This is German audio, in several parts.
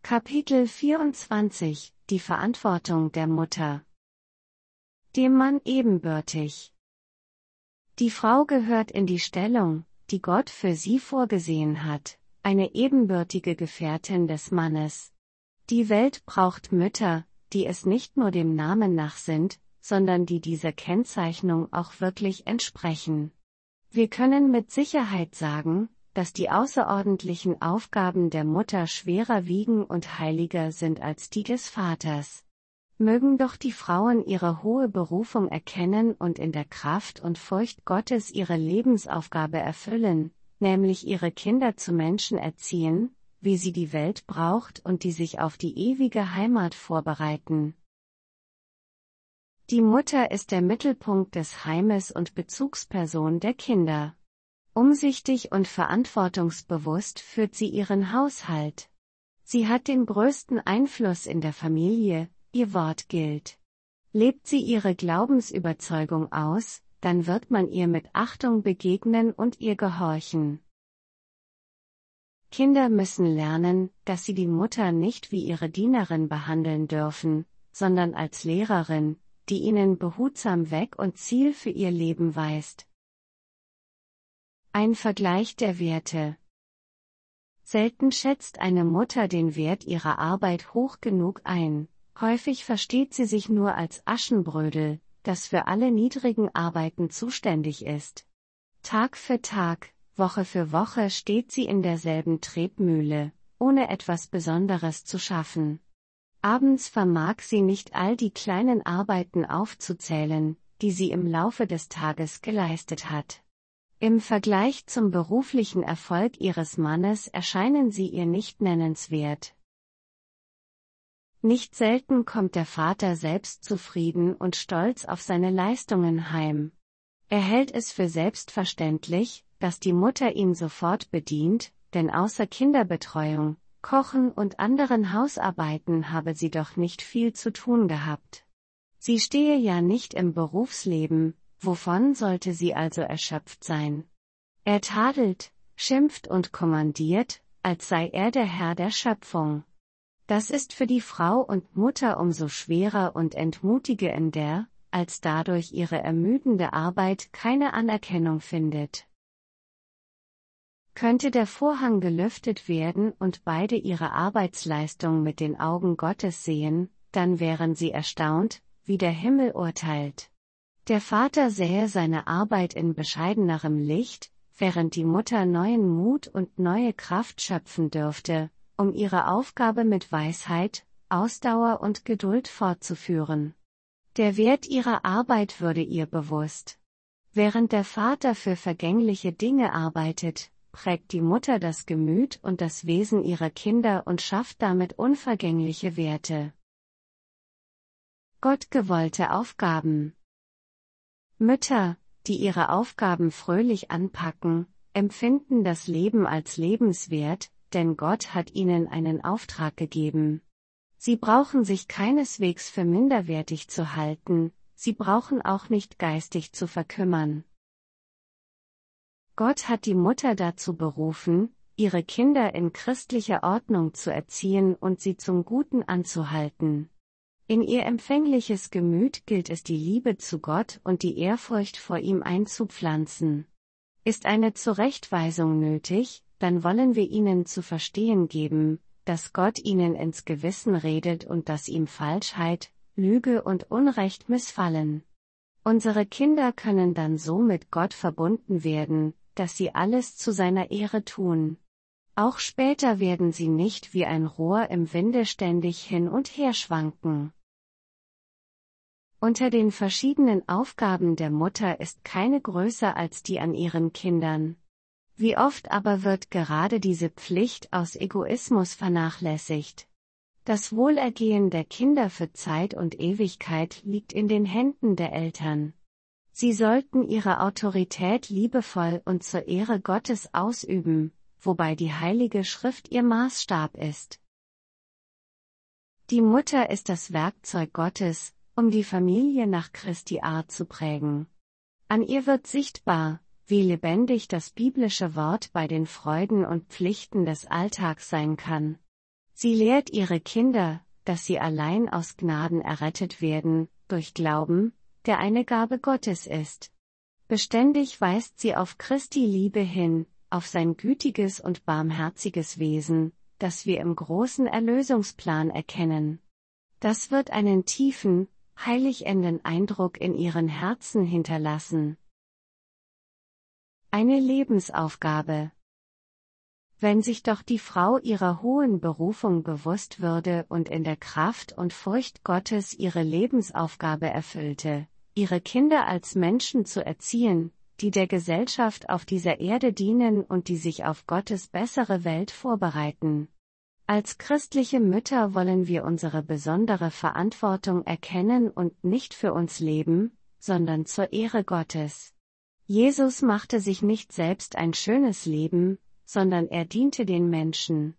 Kapitel 24 – Die Verantwortung der Mutter. Dem Mann ebenbürtig. Die Frau gehört in die Stellung, die Gott für sie vorgesehen hat, eine ebenbürtige Gefährtin des Mannes. Die Welt braucht Mütter, die es nicht nur dem Namen nach sind, sondern die dieser Kennzeichnung auch wirklich entsprechen. Wir können mit Sicherheit sagen, dass die außerordentlichen Aufgaben der Mutter schwerer wiegen und heiliger sind als die des Vaters. Mögen doch die Frauen ihre hohe Berufung erkennen und in der Kraft und Furcht Gottes ihre Lebensaufgabe erfüllen, nämlich ihre Kinder zu Menschen erziehen, wie sie die Welt braucht und die sich auf die ewige Heimat vorbereiten. Die Mutter ist der Mittelpunkt des Heimes und Bezugsperson der Kinder. Umsichtig und verantwortungsbewusst führt sie ihren Haushalt. Sie hat den größten Einfluss in der Familie, ihr Wort gilt. Lebt sie ihre Glaubensüberzeugung aus, dann wird man ihr mit Achtung begegnen und ihr gehorchen. Kinder müssen lernen, dass sie die Mutter nicht wie ihre Dienerin behandeln dürfen, sondern als Lehrerin, die ihnen behutsam Weg und Ziel für ihr Leben weist. Ein Vergleich der Werte. Selten schätzt eine Mutter den Wert ihrer Arbeit hoch genug ein, häufig versteht sie sich nur als Aschenbrödel, das für alle niedrigen Arbeiten zuständig ist. Tag für Tag, Woche für Woche steht sie in derselben Tretmühle, ohne etwas Besonderes zu schaffen. Abends vermag sie nicht all die kleinen Arbeiten aufzuzählen, die sie im Laufe des Tages geleistet hat. Im Vergleich zum beruflichen Erfolg ihres Mannes erscheinen sie ihr nicht nennenswert. Nicht selten kommt der Vater selbst zufrieden und stolz auf seine Leistungen heim. Er hält es für selbstverständlich, dass die Mutter ihn sofort bedient, denn außer Kinderbetreuung, Kochen und anderen Hausarbeiten habe sie doch nicht viel zu tun gehabt. Sie stehe ja nicht im Berufsleben, wovon sollte sie also erschöpft sein? Er tadelt, schimpft und kommandiert, als sei er der Herr der Schöpfung. Das ist für die Frau und Mutter umso schwerer und entmutigender, als dadurch ihre ermüdende Arbeit keine Anerkennung findet. Könnte der Vorhang gelüftet werden und beide ihre Arbeitsleistung mit den Augen Gottes sehen, dann wären sie erstaunt, wie der Himmel urteilt. Der Vater sähe seine Arbeit in bescheidenerem Licht, während die Mutter neuen Mut und neue Kraft schöpfen dürfte, um ihre Aufgabe mit Weisheit, Ausdauer und Geduld fortzuführen. Der Wert ihrer Arbeit würde ihr bewusst. Während der Vater für vergängliche Dinge arbeitet, prägt die Mutter das Gemüt und das Wesen ihrer Kinder und schafft damit unvergängliche Werte. Gottgewollte Aufgaben. Mütter, die ihre Aufgaben fröhlich anpacken, empfinden das Leben als lebenswert, denn Gott hat ihnen einen Auftrag gegeben. Sie brauchen sich keineswegs für minderwertig zu halten, sie brauchen auch nicht geistig zu verkümmern. Gott hat die Mutter dazu berufen, ihre Kinder in christlicher Ordnung zu erziehen und sie zum Guten anzuhalten. In ihr empfängliches Gemüt gilt es die Liebe zu Gott und die Ehrfurcht vor ihm einzupflanzen. Ist eine Zurechtweisung nötig, dann wollen wir ihnen zu verstehen geben, dass Gott ihnen ins Gewissen redet und dass ihm Falschheit, Lüge und Unrecht missfallen. Unsere Kinder können dann so mit Gott verbunden werden, dass sie alles zu seiner Ehre tun. Auch später werden sie nicht wie ein Rohr im Winde ständig hin und her schwanken. Unter den verschiedenen Aufgaben der Mutter ist keine größer als die an ihren Kindern. Wie oft aber wird gerade diese Pflicht aus Egoismus vernachlässigt? Das Wohlergehen der Kinder für Zeit und Ewigkeit liegt in den Händen der Eltern. Sie sollten ihre Autorität liebevoll und zur Ehre Gottes ausüben, wobei die Heilige Schrift ihr Maßstab ist. Die Mutter ist das Werkzeug Gottes, um die Familie nach Christi Art zu prägen. An ihr wird sichtbar, wie lebendig das biblische Wort bei den Freuden und Pflichten des Alltags sein kann. Sie lehrt ihre Kinder, dass sie allein aus Gnaden errettet werden, durch Glauben, der eine Gabe Gottes ist. Beständig weist sie auf Christi Liebe hin, auf sein gütiges und barmherziges Wesen, das wir im großen Erlösungsplan erkennen. Das wird einen tiefen, heilig enden Eindruck in ihren Herzen hinterlassen. Eine Lebensaufgabe. Wenn sich doch die Frau ihrer hohen Berufung bewusst würde und in der Kraft und Furcht Gottes ihre Lebensaufgabe erfüllte, ihre Kinder als Menschen zu erziehen, die der Gesellschaft auf dieser Erde dienen und die sich auf Gottes bessere Welt vorbereiten. Als christliche Mütter wollen wir unsere besondere Verantwortung erkennen und nicht für uns leben, sondern zur Ehre Gottes. Jesus machte sich nicht selbst ein schönes Leben, sondern er diente den Menschen.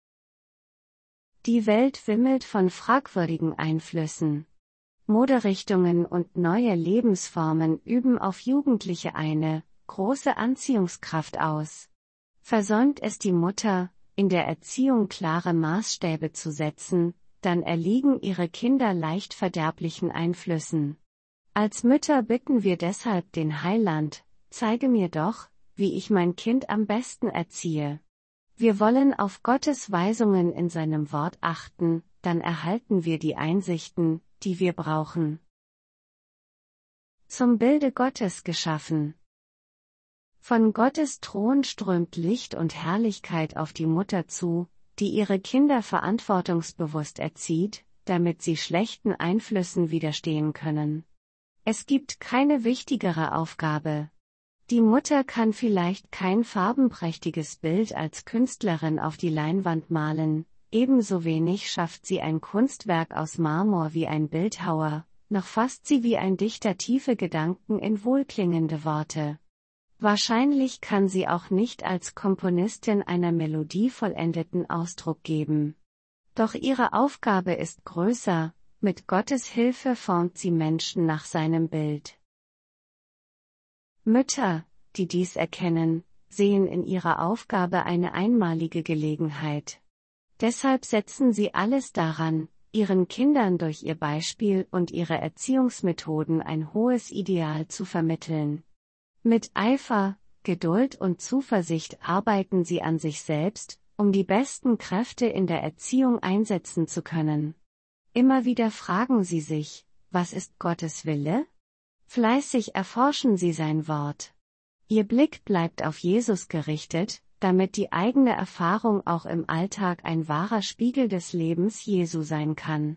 Die Welt wimmelt von fragwürdigen Einflüssen. Moderichtungen und neue Lebensformen üben auf Jugendliche eine große Anziehungskraft aus. Versäumt es die Mutter, in der Erziehung klare Maßstäbe zu setzen, dann erliegen ihre Kinder leicht verderblichen Einflüssen. Als Mütter bitten wir deshalb den Heiland, zeige mir doch, wie ich mein Kind am besten erziehe. Wir wollen auf Gottes Weisungen in seinem Wort achten, dann erhalten wir die Einsichten, die wir brauchen. Zum Bilde Gottes geschaffen. Von Gottes Thron strömt Licht und Herrlichkeit auf die Mutter zu, die ihre Kinder verantwortungsbewusst erzieht, damit sie schlechten Einflüssen widerstehen können. Es gibt keine wichtigere Aufgabe. Die Mutter kann vielleicht kein farbenprächtiges Bild als Künstlerin auf die Leinwand malen, ebenso wenig schafft sie ein Kunstwerk aus Marmor wie ein Bildhauer, noch fasst sie wie ein Dichter tiefe Gedanken in wohlklingende Worte. Wahrscheinlich kann sie auch nicht als Komponistin einer Melodie vollendeten Ausdruck geben. Doch ihre Aufgabe ist größer, mit Gottes Hilfe formt sie Menschen nach seinem Bild. Mütter, die dies erkennen, sehen in ihrer Aufgabe eine einmalige Gelegenheit. Deshalb setzen sie alles daran, ihren Kindern durch ihr Beispiel und ihre Erziehungsmethoden ein hohes Ideal zu vermitteln. Mit Eifer, Geduld und Zuversicht arbeiten sie an sich selbst, um die besten Kräfte in der Erziehung einsetzen zu können. Immer wieder fragen sie sich, was ist Gottes Wille? Fleißig erforschen sie sein Wort. Ihr Blick bleibt auf Jesus gerichtet, damit die eigene Erfahrung auch im Alltag ein wahrer Spiegel des Lebens Jesu sein kann.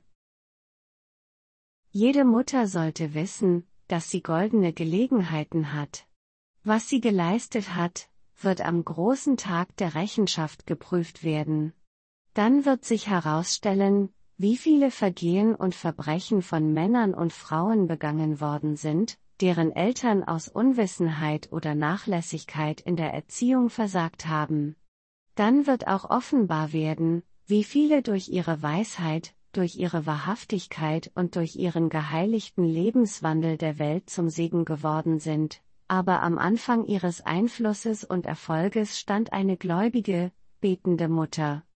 Jede Mutter sollte wissen, dass sie goldene Gelegenheiten hat. Was sie geleistet hat, wird am großen Tag der Rechenschaft geprüft werden. Dann wird sich herausstellen, wie viele Vergehen und Verbrechen von Männern und Frauen begangen worden sind, deren Eltern aus Unwissenheit oder Nachlässigkeit in der Erziehung versagt haben. Dann wird auch offenbar werden, wie viele durch ihre Weisheit, durch ihre Wahrhaftigkeit und durch ihren geheiligten Lebenswandel der Welt zum Segen geworden sind, aber am Anfang ihres Einflusses und Erfolges stand eine gläubige, betende Mutter.